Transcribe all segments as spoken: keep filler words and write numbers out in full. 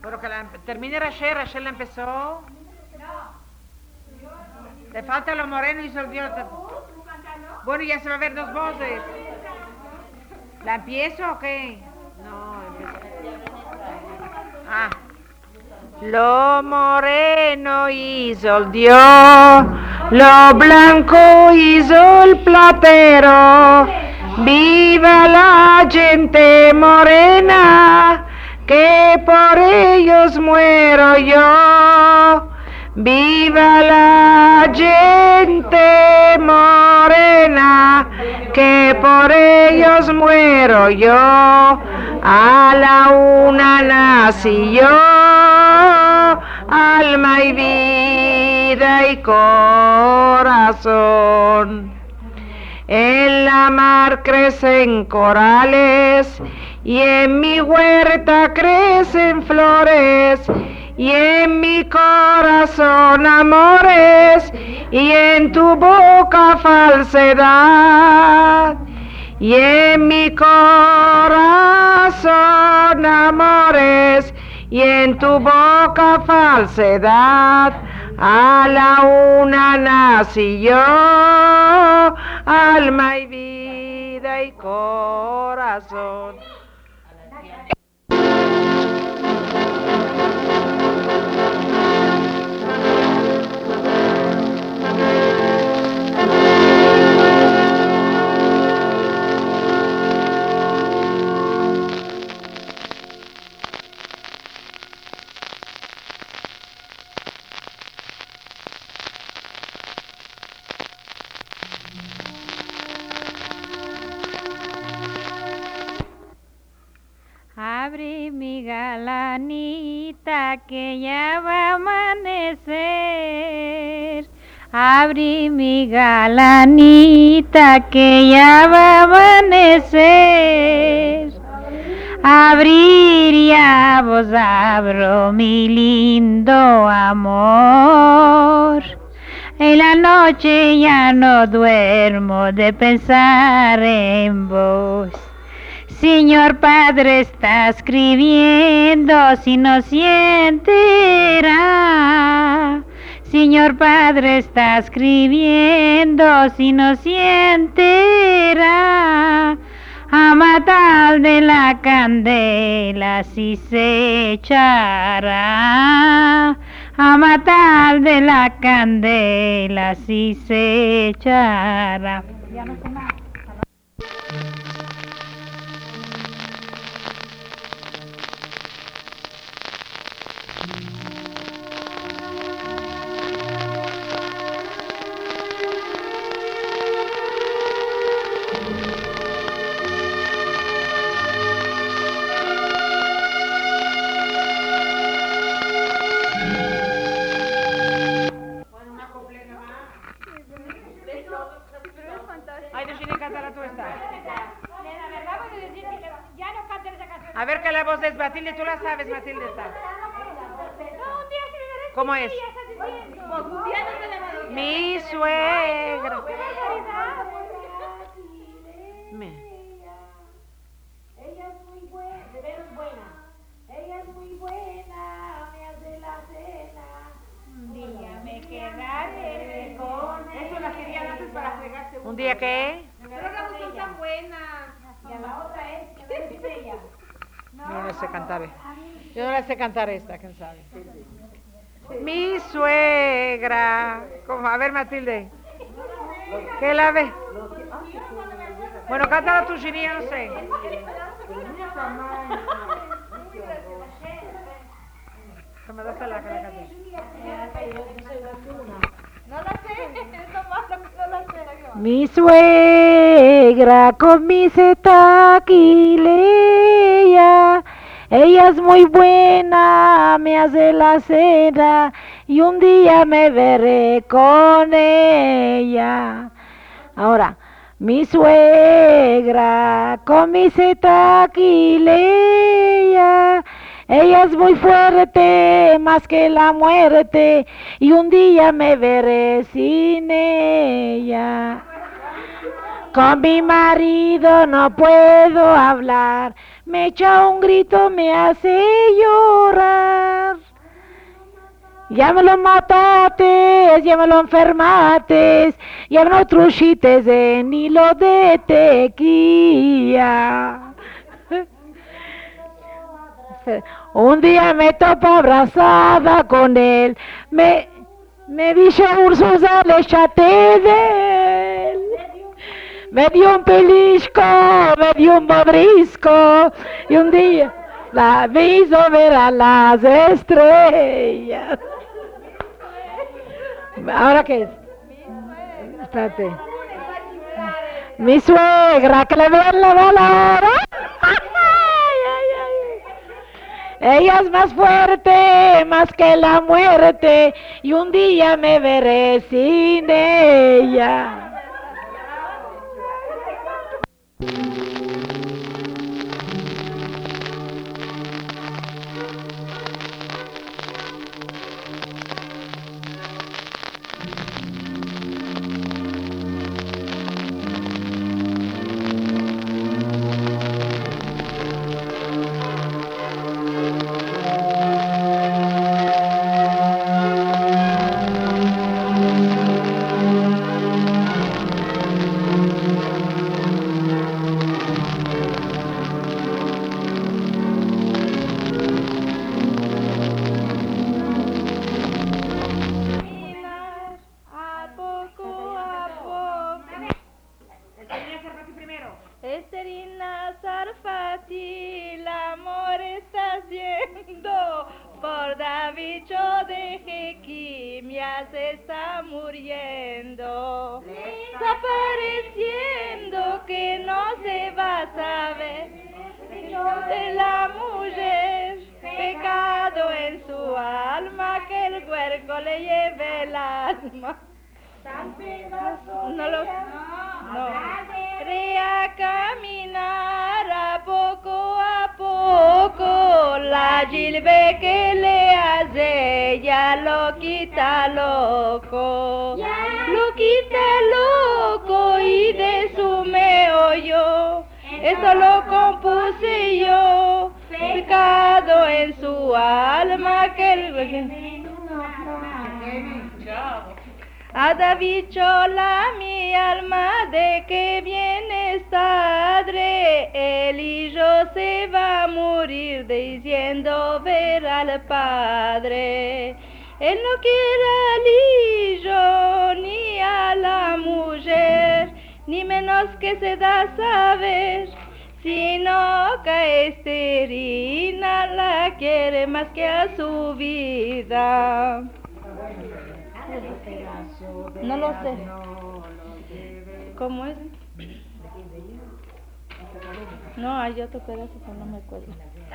Pero que la termine Rachel, Rachel la empezó. Te falta lo moreno y sol Dios. Bueno, ya se va a ver dos voces. ¿La empiezo o qué? No, empiezo. Ah. Lo moreno hizo el Dios, lo blanco hizo el platero. Viva la gente morena, que por ellos muero yo. Viva la gente morena, que por ellos muero yo. A la una nací yo, alma y vida y corazón. En la mar crecen corales y en mi huerta crecen flores, y en mi corazón amores, y en tu boca falsedad. Y en mi corazón amores, y en tu boca falsedad. A la una nací yo, alma y vida y corazón. Abre mi galanita que ya va a amanecer. Abre mi galanita que ya va a amanecer. Abrir ya vos abro mi lindo amor. En la noche ya no duermo de pensar en vos. Señor Padre está escribiendo si no sientirá. Señor Padre está escribiendo si no sientirá. A matar de la candela si se echará. A matar de la candela si se echará. Ya no sé más. A ver que la voz es Matilde, tú la sabes, Matilde está. ¿Cómo es? Mi suegra. Ella es muy buena, de veras buena. Ella es muy buena, me hace la cena. Un día me quedaré con él. Eso la querían antes para fregarse. ¿Un día qué? Pero no son tan buenas. Y a la otra es, ¿qué dice ella? Yo no la sé cantar. Yo no la sé cantar esta, ¿quién sabe? Mi suegra. ¿Cómo? A ver, Matilde. ¿Qué la ve? Bueno, cántala tu Ginía, no sé. Que me das la que la cante. No la sé, es lo malo que no la sé. Mi suegra con mi setaquileya, ella es muy buena, me hace la cena y un día me veré con ella. Ahora, mi suegra con mi setaquileya, ella es muy fuerte, más que la muerte, y un día me veré sin ella. Con mi marido no puedo hablar, me echa un grito, me hace llorar. Ya me lo matates, ya me lo enfermates, ya me lo truchites en hilo de tequila. Un día me topo abrazada con él, me, me dice Ursusa, le chaté de él. Me dio un pellizco, me dio un bodrisco, y un día la hizo ver a las estrellas. ¿Ahora qué es? Espérate. Mi suegra, que le vean la valora. Ella es más fuerte, más que la muerte, y un día me veré sin ella. Esterina Sarfati, el amor está haciendo por Davicho de Jequim, ya se está muriendo, desapareciendo que no se va a saber de la mujer, pecado en su alma, que el huerco le lleve el alma. No lo no. Rea caminar a poco a poco, la gilbe que le hace ya lo quita loco, lo quita loco y de su meollo, eso lo compuse yo, pecado en su alma que el ha dicho la mi alma de que viene padre, él y yo se va a morir diciendo ver al padre. Él no quiere al hijo ni a la mujer, ni menos que se da a saber, sino que Esterina la quiere más que a su vida. No lo sé. ¿Cómo es? No, hay otro pedazo, pero no me acuerdo.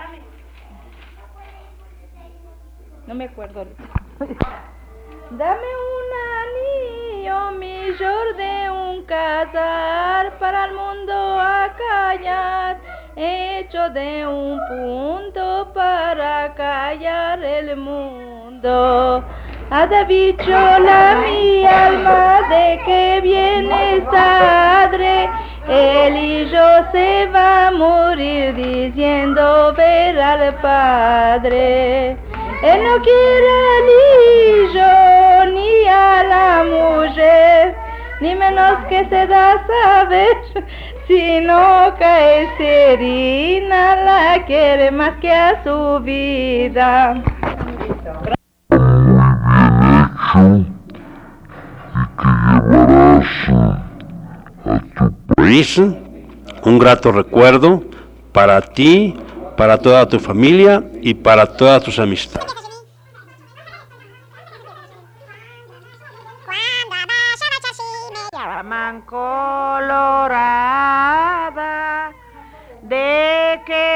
No me acuerdo. Dame un anillo, millor de un casar, para el mundo a callar, hecho de un punto para callar el mundo. Ha dicho la mi alma de que viene padre, él y yo se va a morir diciendo ver al padre. Él no quiere al hijo ni a la mujer, ni menos que se da a saber, sino que Esterina la quiere más que a su vida. País, un grato recuerdo para ti, para toda tu familia y para todas tus amistades. Mancolo.